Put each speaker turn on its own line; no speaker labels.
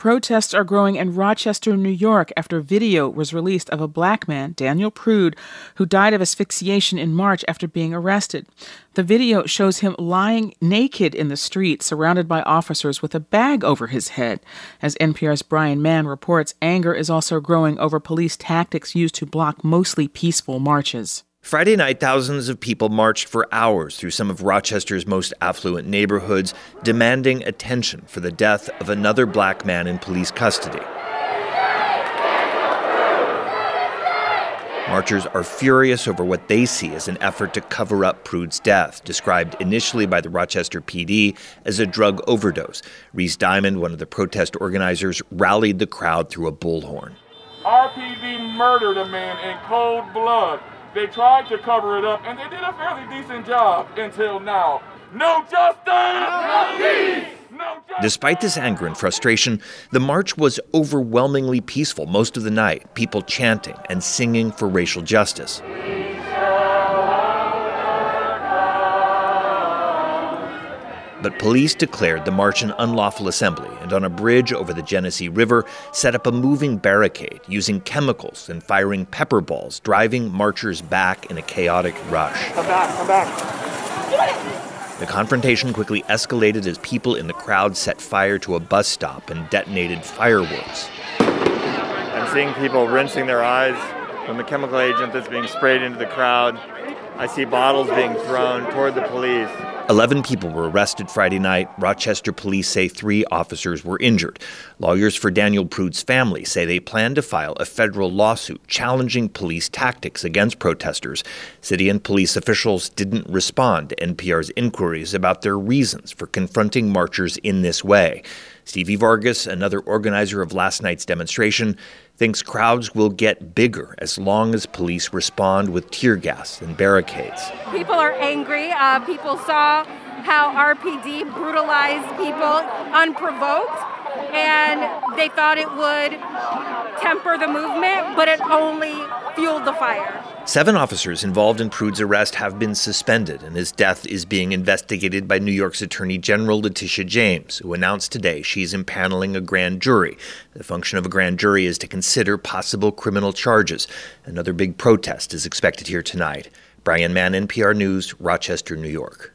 Protests are growing in Rochester, New York, after video was released of a black man, Daniel Prude, who died of asphyxiation in March after being arrested. The video shows him lying naked in the street, surrounded by officers with a bag over his head. As NPR's Brian Mann reports, anger is also growing over police tactics used to block mostly peaceful marches.
Friday night, thousands of people marched for hours through some of Rochester's most affluent neighborhoods, demanding attention for the death of another black man in police custody. Marchers are furious over what they see as an effort to cover up Prude's death, described initially by the Rochester PD as a drug overdose. Reese Diamond, one of the protest organizers, rallied the crowd through a bullhorn.
RPD murdered a man in cold blood. They tried to cover it up, and they did a fairly decent job until now. No justice! No peace! No justice!
Despite this anger and frustration, the march was overwhelmingly peaceful most of the night, people chanting and singing for racial justice. But police declared the march an unlawful assembly and on a bridge over the Genesee River set up a moving barricade using chemicals and firing pepper balls, driving marchers back in a chaotic rush.
Come back.
The confrontation quickly escalated as people in the crowd set fire to a bus stop and detonated fireworks.
I'm seeing people rinsing their eyes from the chemical agent that's being sprayed into the crowd. I see bottles being thrown toward the police.
11 people were arrested Friday night. Rochester police say 3 officers were injured. Lawyers for Daniel Prude's family say they plan to file a federal lawsuit challenging police tactics against protesters. City and police officials didn't respond to NPR's inquiries about their reasons for confronting marchers in this way. Stevie Vargas, another organizer of last night's demonstration, thinks crowds will get bigger as long as police respond with tear gas and barricades.
People are angry. People saw how RPD brutalized people unprovoked, and they thought it would temper the movement, but it only fueled the fire.
7 officers involved in Prude's arrest have been suspended, and his death is being investigated by New York's Attorney General Letitia James, who announced today she's impaneling a grand jury. The function of a grand jury is to consider possible criminal charges. Another big protest is expected here tonight. Brian Mann, NPR News, Rochester, New York.